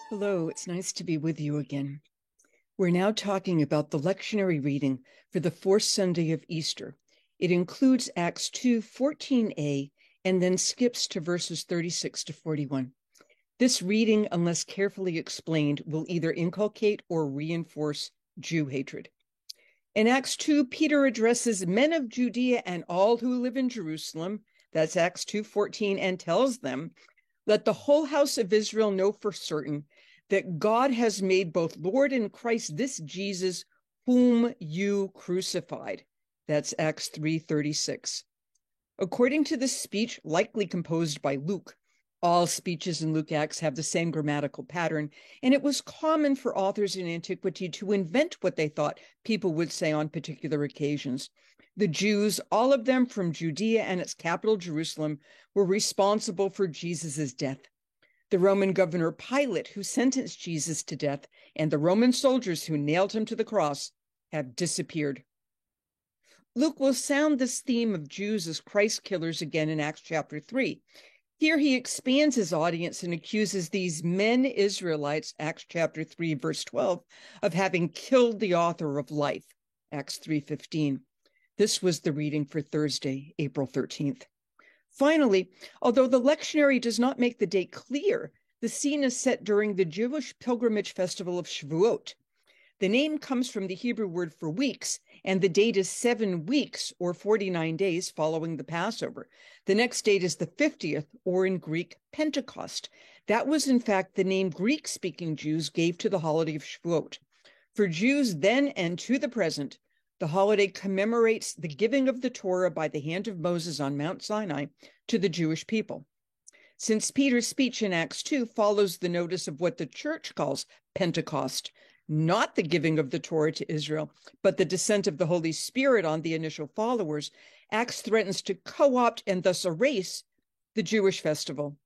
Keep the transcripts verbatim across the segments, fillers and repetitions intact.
Hello, it's nice to be with you again. We're now talking about the lectionary reading for the fourth Sunday of Easter. It includes Acts two fourteen a and then skips to verses thirty-six to forty-one. This reading, unless carefully explained, will either inculcate or reinforce Jew hatred. In Acts two, Peter addresses men of Judea and all who live in Jerusalem, that's Acts two fourteen, and tells them, "Let the whole house of Israel know for certain that God has made both Lord and Christ this Jesus whom you crucified." That's Acts three thirty-six. According to this speech, likely composed by Luke, all speeches in Luke Acts have the same grammatical pattern, and it was common for authors in antiquity to invent what they thought people would say on particular occasions. The Jews, all of them from Judea and its capital, Jerusalem, were responsible for Jesus' death. The Roman governor Pilate, who sentenced Jesus to death, and the Roman soldiers who nailed him to the cross have disappeared. Luke will sound this theme of Jews as Christ killers again in Acts chapter three. Here he expands his audience and accuses these men Israelites, Acts chapter three, verse twelve, of having killed the author of life, Acts three fifteen. This was the reading for Thursday, April thirteenth. Finally, although the lectionary does not make the date clear, the scene is set during the Jewish pilgrimage festival of Shavuot. The name comes from the Hebrew word for weeks, and the date is seven weeks or forty-nine days following the Passover. The next date is the fiftieth, or in Greek, Pentecost. That was, in fact, the name Greek-speaking Jews gave to the holiday of Shavuot. For Jews then and to the present, the holiday commemorates the giving of the Torah by the hand of Moses on Mount Sinai to the Jewish people. Since Peter's speech in Acts two follows the notice of what the church calls Pentecost, not the giving of the Torah to Israel, but the descent of the Holy Spirit on the initial followers, Acts threatens to co-opt and thus erase the Jewish festival.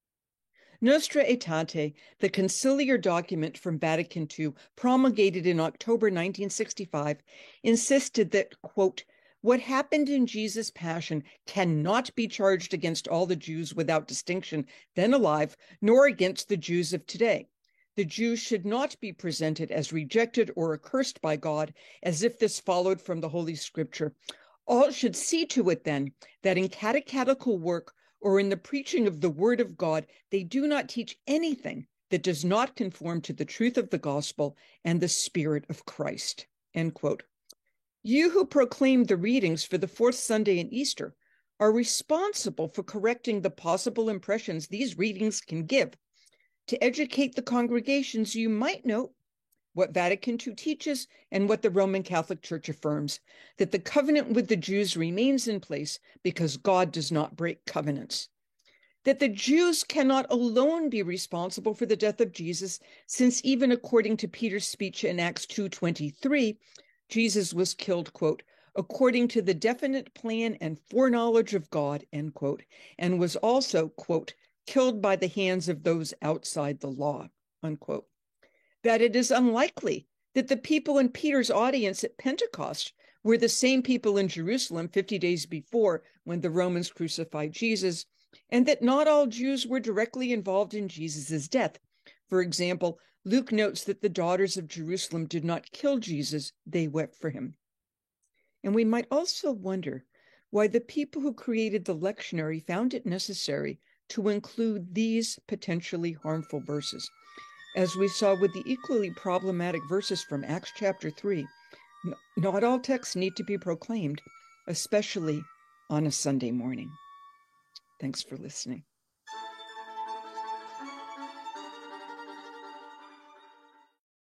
Nostra Aetate, the conciliar document from Vatican two, promulgated in October nineteen sixty-five, insisted that, quote, "What happened in Jesus' passion cannot be charged against all the Jews without distinction then alive, nor against the Jews of today. The Jews should not be presented as rejected or accursed by God, as if this followed from the Holy Scripture. All should see to it, then, that in catechetical work or in the preaching of the word of God, they do not teach anything that does not conform to the truth of the gospel and the spirit of Christ." End quote. You who proclaim the readings for the fourth Sunday in Easter are responsible for correcting the possible impressions these readings can give. To educate the congregations, you might note what Vatican two teaches and what the Roman Catholic Church affirms, that the covenant with the Jews remains in place because God does not break covenants. That the Jews cannot alone be responsible for the death of Jesus, since even according to Peter's speech in Acts two twenty-three, Jesus was killed, quote, "according to the definite plan and foreknowledge of God," end quote, and was also, quote, "killed by the hands of those outside the law," unquote. That it is unlikely that the people in Peter's audience at Pentecost were the same people in Jerusalem fifty days before when the Romans crucified Jesus, and that not all Jews were directly involved in Jesus' death. For example, Luke notes that the daughters of Jerusalem did not kill Jesus, they wept for him. And we might also wonder why the people who created the lectionary found it necessary to include these potentially harmful verses. As we saw with the equally problematic verses from Acts chapter three, not all texts need to be proclaimed, especially on a Sunday morning. Thanks for listening.